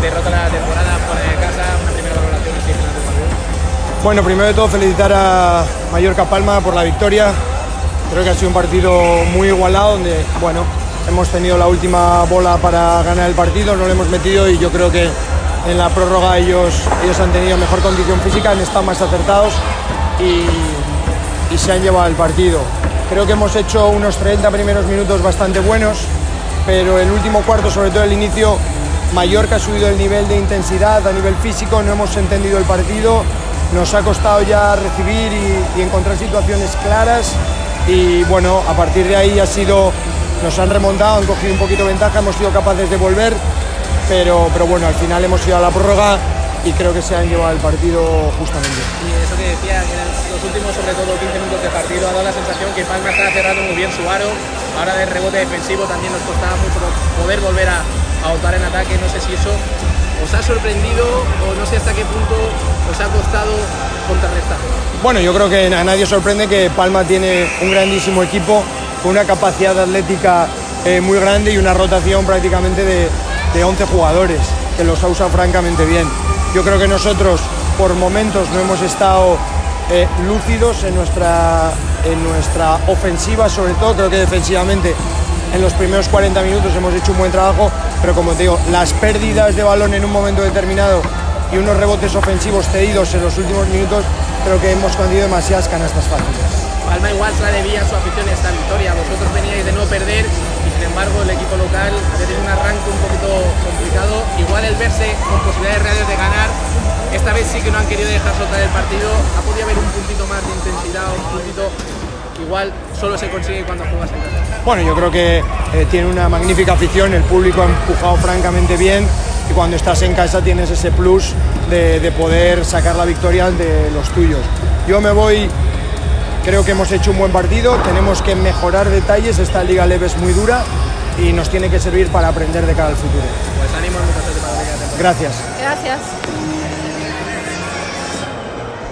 derrota la temporada fuera de casa, una primera valoración en final del partido. Bueno, primero de todo felicitar a Mallorca Palma por la victoria. Creo que ha sido un partido muy igualado donde, bueno, hemos tenido la última bola para ganar el partido, no lo hemos metido y yo creo que en la prórroga ellos han tenido mejor condición física, han estado más acertados y se han llevado el partido. Creo que hemos hecho unos 30 primeros minutos bastante buenos, pero el último cuarto, sobre todo el inicio, Mallorca ha subido el nivel de intensidad a nivel físico, no hemos entendido el partido, nos ha costado ya recibir y encontrar situaciones claras y bueno, a partir de ahí nos han remontado, han cogido un poquito de ventaja, hemos sido capaces de volver, pero bueno, al final hemos ido a la prórroga y creo que se han llevado el partido justamente. Y eso que decía, que en los últimos sobre todo 15 minutos de partido ha dado la sensación que Palma estaba cerrando muy bien su aro, ahora del rebote defensivo también nos costaba mucho poder volver a votar en ataque, no sé si eso os ha sorprendido o no sé hasta qué punto os ha costado contrarrestar. Bueno, yo creo que a nadie sorprende que Palma tiene un grandísimo equipo con una capacidad atlética muy grande y una rotación prácticamente de 11 jugadores, que los ha usado francamente bien. Yo creo que nosotros por momentos no hemos estado lúcidos en nuestra ofensiva, sobre todo creo que defensivamente en los primeros 40 minutos hemos hecho un buen trabajo, pero como te digo, las pérdidas de balón en un momento determinado y unos rebotes ofensivos cedidos en los últimos minutos, creo que hemos conseguido demasiadas canastas fáciles. Palma igual se la debía a su afición esta victoria, vosotros veníais de no perder y sin embargo el equipo local había tenido un arranque un poquito complicado, igual el verse con posibilidades reales de ganar, esta vez sí que no han querido dejar soltar el partido, ha podido haber un puntito más de intensidad, un puntito que igual solo se consigue cuando juegas en casa. Bueno, yo creo que tiene una magnífica afición, el público ha empujado francamente bien y cuando estás en casa tienes ese plus de poder sacar la victoria de los tuyos. Yo me voy. Creo que hemos hecho un buen partido, tenemos que mejorar detalles, esta Liga LEB es muy dura y nos tiene que servir para aprender de cara al futuro. Pues ánimo, mucha suerte para la Liga. Gracias. Gracias.